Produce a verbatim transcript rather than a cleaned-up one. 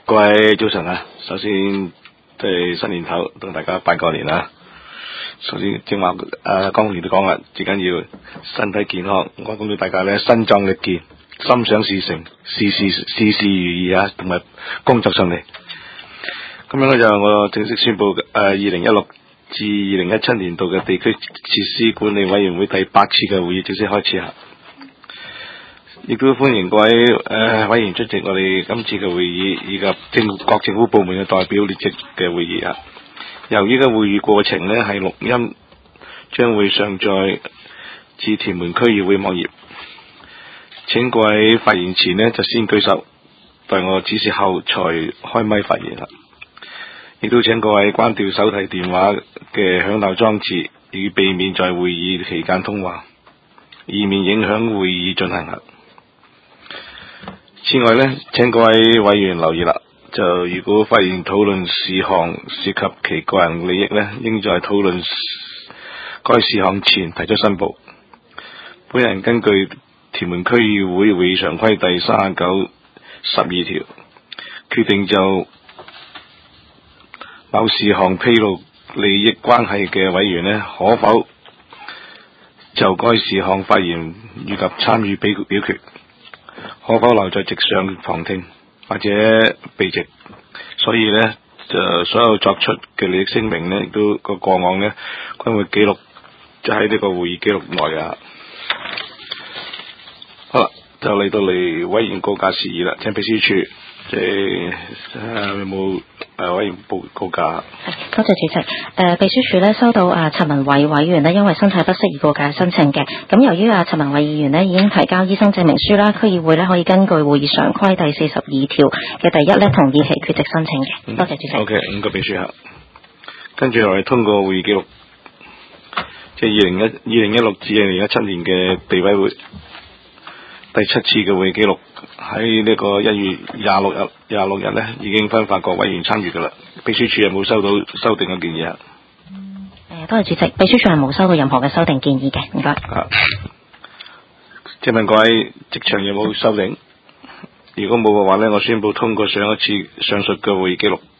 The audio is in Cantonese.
各位早晨啊！首先即係新年頭同大家拜個年啦。首先正話誒，江年都講啦，最緊要身體健康。我恭祝大家咧身壯力健，心想事成，事事事事如意啊，同埋工作順利。咁樣咧就我正式宣布誒，二零一六至二零一七年度嘅地區設施管理委員會第八次嘅會議正式開始啊！亦都歡迎各位誒、呃、委員出席我哋今次嘅會議，以及政各政府部門嘅代表列席嘅會議啊。由於嘅會議過程呢係錄音，將會上載至屯門區議會網頁。請各位發言前呢就先舉手，待我指示後才開咪發言啦。亦都請各位關掉手提電話嘅響鬧裝置，以避免在會議期間通話，以免影響會議進行。此外呢，請各位委員留意啦，就如果發現討論事項涉及其個人利益呢，應在討論該事項前提出申報。本人根據屯門區議會會議常規第三十九、十二條，決定就某事項披露利益關係嘅委員呢，可否就該事項發言以及參與表表決，可否留在席上旁聽或者避席。所以呢，就所有作出嘅利益聲明呢，亦都個個案呢，均會記錄就喺呢個會議記錄內啊。好啦，就嚟到嚟委員告假事宜啦，請秘書處即係誒有冇誒委員報告假？ 多謝主席。誒、呃，秘書處咧收到啊陳文偉委員咧因為身體不適而告假申請嘅。咁由於啊陳文偉議員咧已經提交醫生證明書啦，區議會咧可以根據會議常規第四十二條嘅第一咧同意其缺席申請嘅。 嗯、 多謝主席。 O K， 五個秘書客。跟住落嚟通過會議記錄，即係二零一二零一六至二零一七年嘅地委會第七次嘅會議記錄，喺呢個一月廿六日廿六日咧已經分發各委員參與噶啦。秘書處有冇收到修訂嘅建議啊？ 誒，多謝主席，秘書處係冇收到任何嘅修訂建議嘅，唔該。 啊，請問各位職場有冇修訂？如果冇嘅話咧，我宣布通過上一次上述嘅會議記錄。